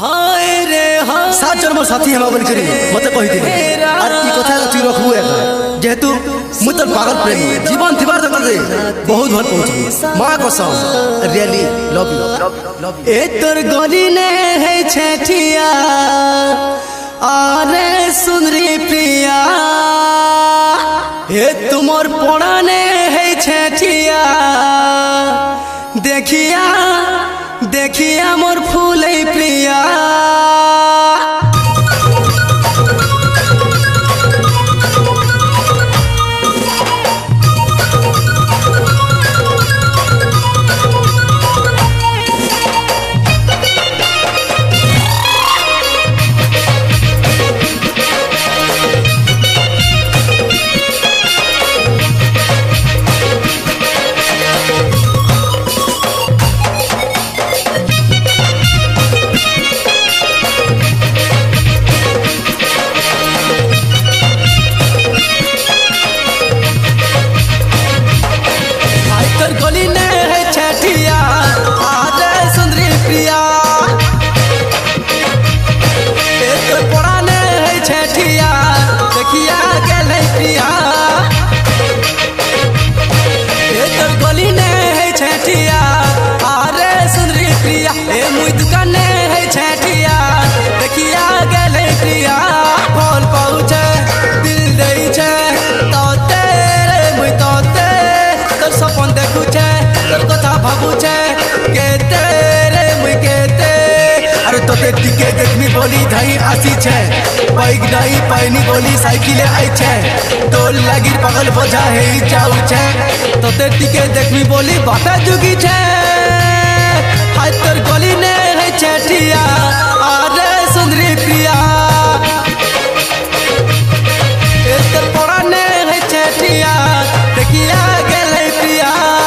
हाय रे हाय सात जन्म साथी हम बोल करी मते कहि दिले आर ई कथा तू रखबू एका जेहेतु मु तो पागल प्रेमी जीवन थिबार दे बहुत भल पहुंची मां कसम रियली लव यू ए तोर गली ने है छठिया आरे सुंदरी प्रिया ए तुमर पड़ाने है छठिया देखिया देखिया मोर फूल प्रिया गली ने है छठिया आरे सुंदरी प्रिया एक पुराने है छठिया देखिया गेल प्रिया एक गली ने है छठिया आरे सुंदरी प्रिया ए मुई दुकाने है छठिया देखिया गेल प्रिया फल पहुँचे दिल दे छे तो तेरे मुई तो तोर सपन देखुछे तोर कथा भाबुछे केते रे मुई केते अरे तोते टिके देखमी बोली धाई आसी छे बाइक नहीं पाइनी बोली साइकिले आई छे तोर लागिर पागल बोझा हे जाऊ छे तोते टिके देखमी बोली बाटा जुगी छे हाय तोर गली ने है छठिया आरे सुंदरी प्रिया ए तोर पड़ाने है छठिया देखिया गेल प्रिया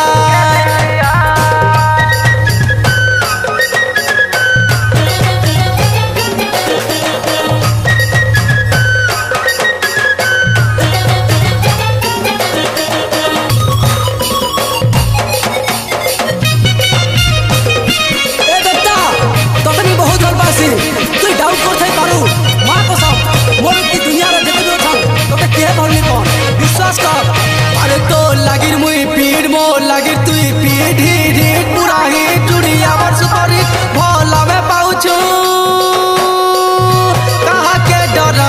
विश्वास कर अरे तो लागिर मुई पीड़ मो लागिर तुई पीढ़ी ढीठ पूरा ही टूड़ी आवर सुपारी भोला में पाउछु कहा के डरा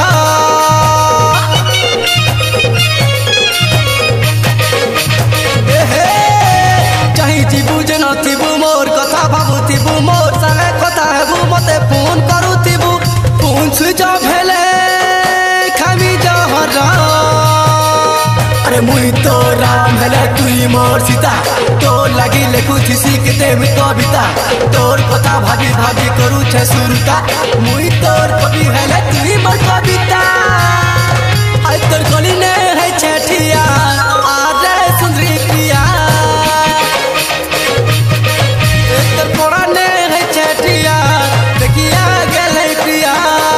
चाही जीबू जे नथिबू मोर कथा भाबुथिबू मोर संगे कथा हेबू मते फोन करूथिबू फोन स्विच ऑफ हेले खामी जहरा अरे मुई तो राम हेले तुई मोर सीता तोर लगी लेखु थी के में कविता तोर कथा भाभी भाभी करू छे सुरता मुई तोर कवि हेले तुई मोर कविता हाय तोर गली ने है छठिया आरे सुंदरी प्रिया तोर पड़ा ने है छठिया देखिया गेल प्रिया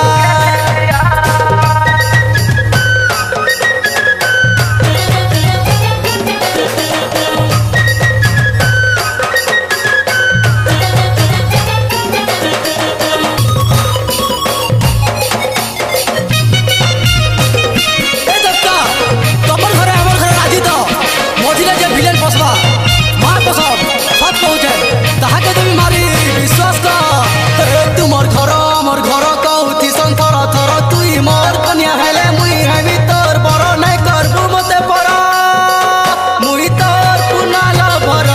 विश्वास कर तुमर घर कहूथी संथर थर तुई मोर कन्या हेले मुई हेमी तोर बर नहीं करबू मते पर मुई तोर पुनाल भर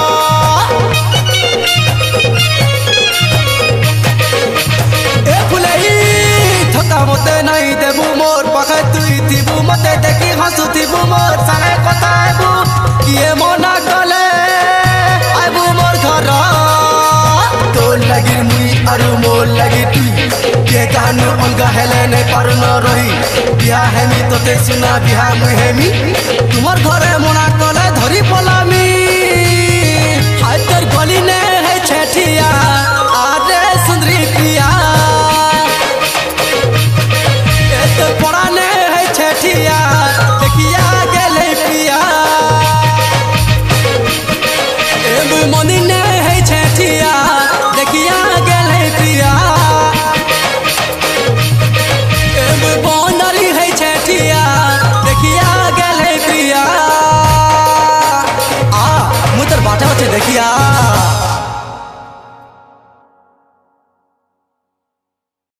ए फुलई थका मते नहीं देबू मोर पाखे तुई थिबू मते देखी हंसुथिबू मोर संगे कथा हेबू किए मना गले आबू मोर घर तोर लागिर मुई आरु मोर लागी तुई के गानु अलगा हेले नहीं पारु न रही बिहा हेमी तोते सुना बिहा मुई हेमी तुमर घरे मना कले धरी पलामी हाय तोर गली ने है छठिया